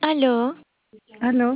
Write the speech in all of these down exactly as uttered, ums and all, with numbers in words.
Aló, Aló,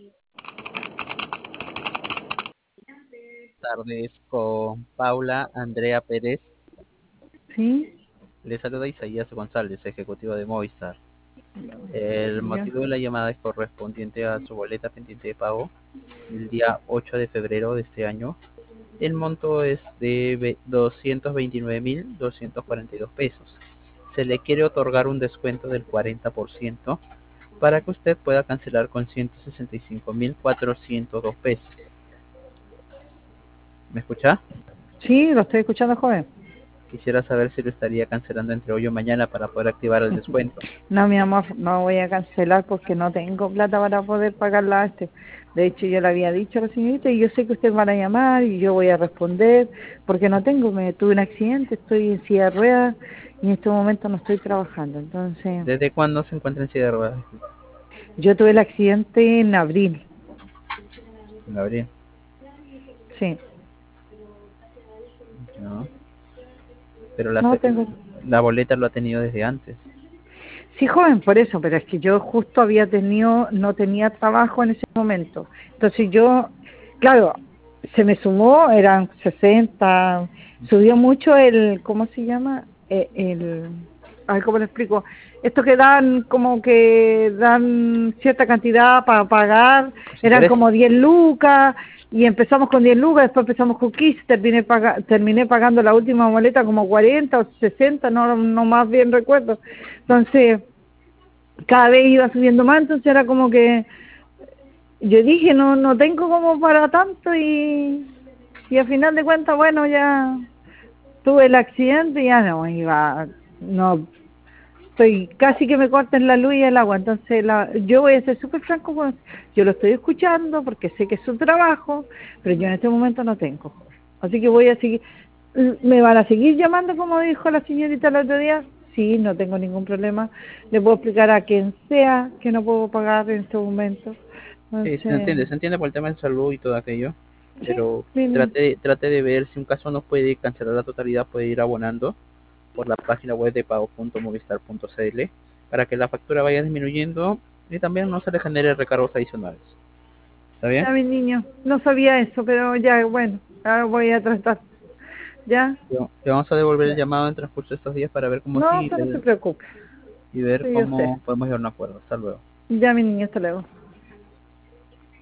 Tardes con Paula Andrea Pérez. sí, Le saluda Isaías González, ejecutivo de Movistar. El ya. motivo de la llamada es correspondiente a su boleta pendiente de pago el día ocho de febrero de este año. El monto es de doscientos veintinueve mil doscientos cuarenta y dos pesos. Se le quiere otorgar un descuento del cuarenta por ciento para que usted pueda cancelar con ciento sesenta y cinco mil cuatrocientos dos pesos. ¿Me escucha? Sí, lo estoy escuchando, joven. Quisiera saber si lo estaría cancelando entre hoy o mañana para poder activar el descuento. No, mi amor, no voy a cancelar porque no tengo plata para poder pagarla a este. De hecho, yo le había dicho a la señorita y yo sé que ustedes van a llamar y yo voy a responder porque no tengo, me tuve un accidente, estoy en silla de ruedas y en este momento no estoy trabajando. Entonces, ¿Desde cuándo se encuentra en silla de ruedas, yo tuve el accidente en abril, Gabriel? sí. No, pero la, No fe- tengo. la boleta lo ha tenido desde antes. Sí, joven, por eso, pero es que yo justo había tenido, no tenía trabajo en ese momento. Entonces yo, claro, se me sumó, eran sesenta, subió mucho el, ¿cómo se llama? Eh, el, a ver cómo le explico. Esto que dan, como que dan cierta cantidad para pagar, ¿Los eran intereses? como diez lucas, y empezamos con diez lucas, después empezamos con quince, terminé, paga, terminé pagando la última boleta como cuarenta o sesenta, no, no más bien recuerdo. Entonces, cada vez iba subiendo más, entonces era como que yo dije, no no tengo como para tanto y, y al final de cuentas, bueno, ya tuve el accidente y ya no iba, no, estoy casi que me corten la luz y el agua, entonces la, yo voy a ser súper franco con usted. Yo lo estoy escuchando porque sé que es su trabajo, pero yo en este momento no tengo, así que voy a seguir, me van a seguir llamando como dijo la señorita el otro día. Sí, no tengo ningún problema, le puedo explicar a quien sea que no puedo pagar en este momento, Sí, se entonces, entiende, se entiende por el tema de salud y todo aquello, sí, pero bien. trate, trate de ver si un caso no puede cancelar la totalidad, puede ir abonando por la página web de pago punto movistar punto cl para que la factura vaya disminuyendo y también no se le genere recargos adicionales. ¿Está bien? Ya mi niño, no sabía eso, pero ya, bueno, ahora voy a tratar, ¿ya? Le le vamos a devolver el Ya. llamado en transcurso de estos días para ver cómo No, sigue usted no se el- preocupe. y ver Sí, yo sé. cómo podemos llegar a un acuerdo. Hasta luego. Ya, mi niño, hasta luego.